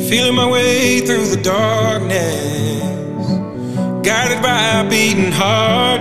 Feeling my way through the darkness, guided by a beating heart.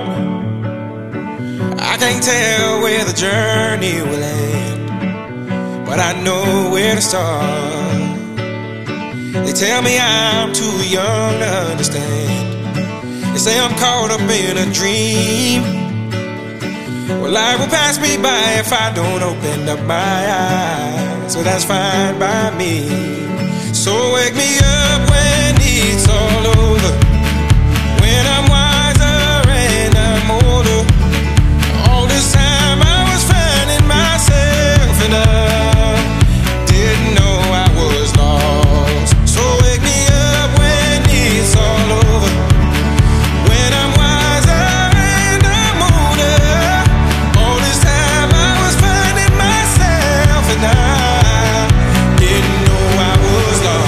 I can't tell where the journey will end, but I know where to start. They tell me I'm too young to understand. They say I'm caught up in a dream. Well, life will pass me by if I don't open up my eyes, so that's fine by me. So wake me up when it's all over, when I'm wiser and I'm older. All this time I was finding myself and I didn't know I was lost. So wake me up when it's all over, when I'm wiser and I'm older. All this time I was finding myself and I didn't know I was lost.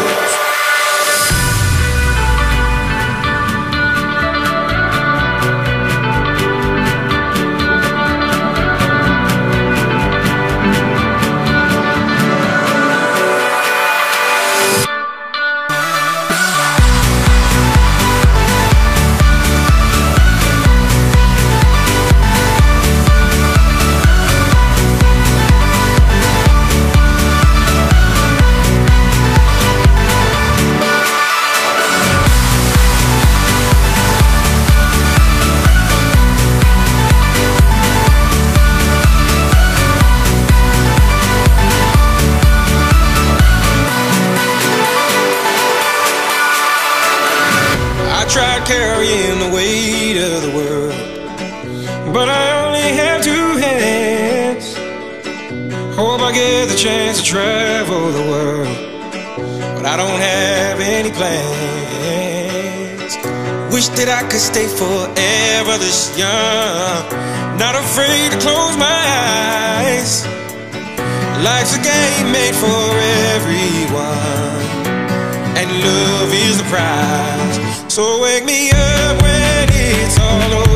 I tried carrying the weight of the world, but I only have two hands. Hope I get the chance to travel the world, but I don't have any plans. Wish that I could stay forever this young, not afraid to close my eyes. Life's a game made for everyone, and love is the prize. So wake me up when it's all over.